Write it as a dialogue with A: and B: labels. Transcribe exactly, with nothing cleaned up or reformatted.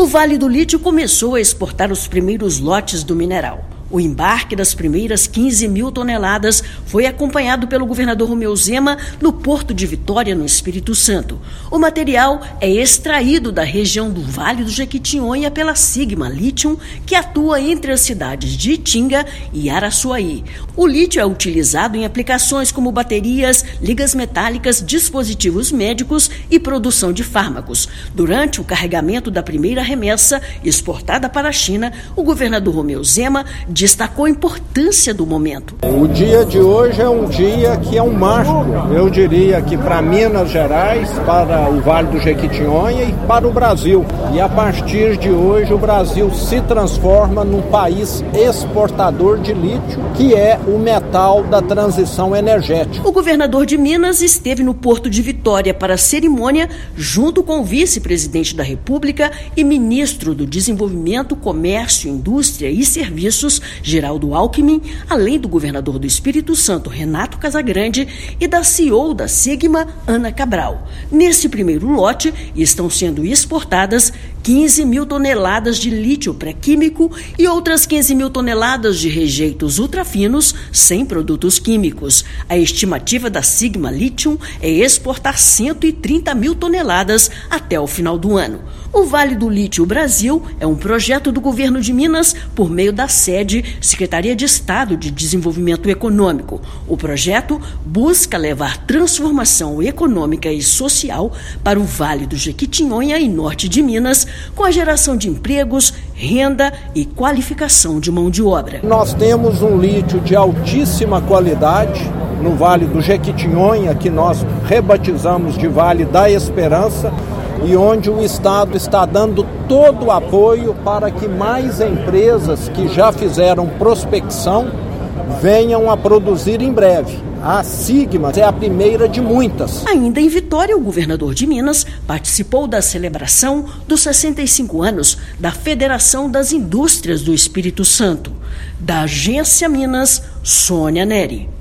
A: O Vale do Lítio começou a exportar os primeiros lotes do mineral. O embarque das primeiras quinze mil toneladas foi acompanhado pelo governador Romeu Zema no Porto de Vitória, no Espírito Santo. O material é extraído da região do Vale do Jequitinhonha pela Sigma Lithium, que atua entre as cidades de Itinga e Araçuaí. O lítio é utilizado em aplicações como baterias, ligas metálicas, dispositivos médicos e produção de fármacos. Durante o carregamento da primeira remessa exportada para a China, o governador Romeu Zema destacou a importância do momento.
B: O dia de hoje é um dia que é um marco, eu diria que para Minas Gerais, para o Vale do Jequitinhonha e para o Brasil. E a partir de hoje o Brasil se transforma num país exportador de lítio, que é o metal da transição energética.
A: O governador de Minas esteve no Porto de Vitória para a cerimônia, junto com o vice-presidente da República e ministro do Desenvolvimento, Comércio, Indústria e Serviços, Geraldo Alckmin, além do governador do Espírito Santo, Renato Casagrande, e da C E O da Sigma, Ana Cabral. Nesse primeiro lote, estão sendo exportadas quinze mil toneladas de lítio pré-químico e outras quinze mil toneladas de rejeitos ultrafinos sem produtos químicos. A estimativa da Sigma Lithium é exportar cento e trinta mil toneladas até o final do ano. O Vale do Lítio Brasil é um projeto do governo de Minas por meio da sede Secretaria de Estado de Desenvolvimento Econômico. O projeto busca levar transformação econômica e social para o Vale do Jequitinhonha e norte de Minas, com a geração de empregos, renda e qualificação de mão de obra.
B: Nós temos um lítio de altíssima qualidade no Vale do Jequitinhonha, que nós rebatizamos de Vale da Esperança, e onde o Estado está dando todo o apoio para que mais empresas que já fizeram prospecção venham a produzir em breve. A Sigma é a primeira de muitas.
A: Ainda em Vitória, o governador de Minas participou da celebração dos sessenta e cinco anos da Federação das Indústrias do Espírito Santo. Da Agência Minas, Sônia Neri.